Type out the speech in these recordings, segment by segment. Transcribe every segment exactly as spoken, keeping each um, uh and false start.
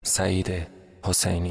سعید حسینی.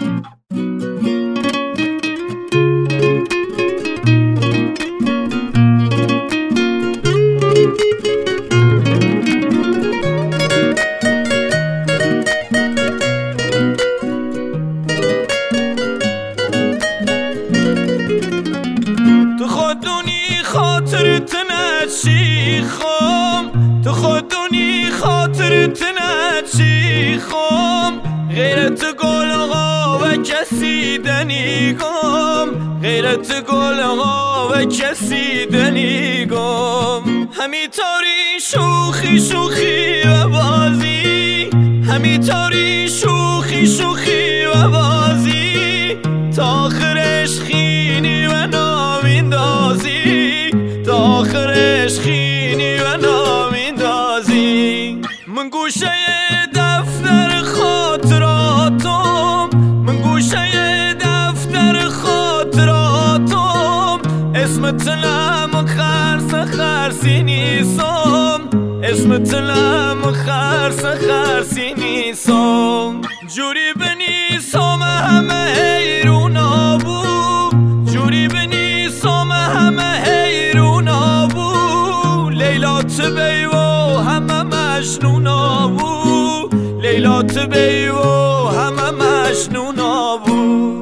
تو خودونی خاطرت نچی خم، تو خودونی خاطرت نچی خم، غیرت گلغا و کسی دنیگم، غیرت گلغا و کسی دنیگم. همیطوری شوخی شوخی و بازی، همیطوری شوخی شوخی و بازی، تا آخرش خینی و نامیندازی، تا آخرش خینی و نامیندازی. من گوشه دفتر خاطراتم، من گوشه دفتر خاطراتم، اسمت لم خرس خرسی نیستم، اسمت لم خرس خرسی نیستم. جوری بنیسم همه حیرونا بو، جوری بنیسم همه حیرونا بو، لیلا تبی و همه مجنونا بو، لیلا تبی و همه مجنونا بو.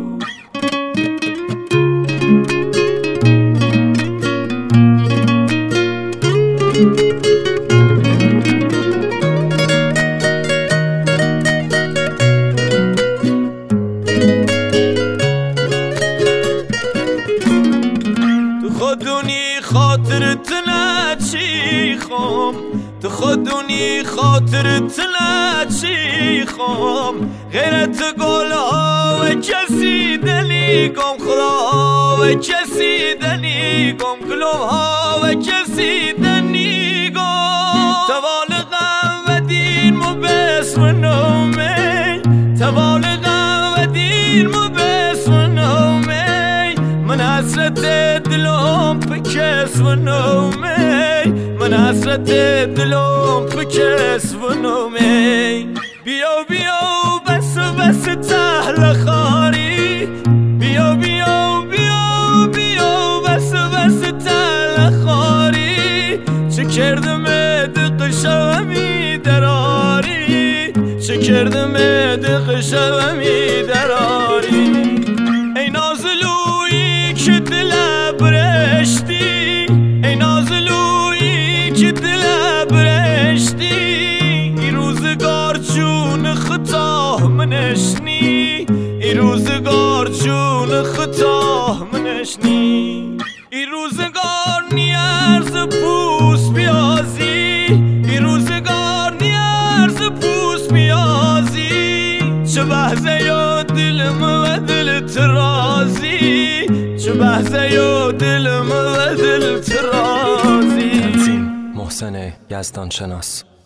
خودونی خاطرت نچی خم، تو خودونی خاطرت نچی خم، غیرت گلها و کسی دلیگم، خدا و کسی دلیگم، گلها و کسی دلیگم. توالقم و دین مو بسم نومی، توالقم و دین مو بسم نومی، من حسرت دلم بکس و نومی، من حسرت دلم بکس و نومی. بیا بیا بس بس تهل خاری، بیا بیا بیا بیا بس بس تهل خاری، چه کردم دق شومی دراری، چه کردم دق شومی دراری. ای نازلویی که دل برشتی، ای نازلویی که دل برشتی، ای روزگار جون خطا منشنی، ای روزگار جون خطا منشنی. ای روزگار نیارز پوست بیازی، ای روزگار نیارز پوست بیازی، چه بحثه یا دلم و دل ترازی، چه بحثه یا دلم و دل ترازی. محسن یزدان شناس.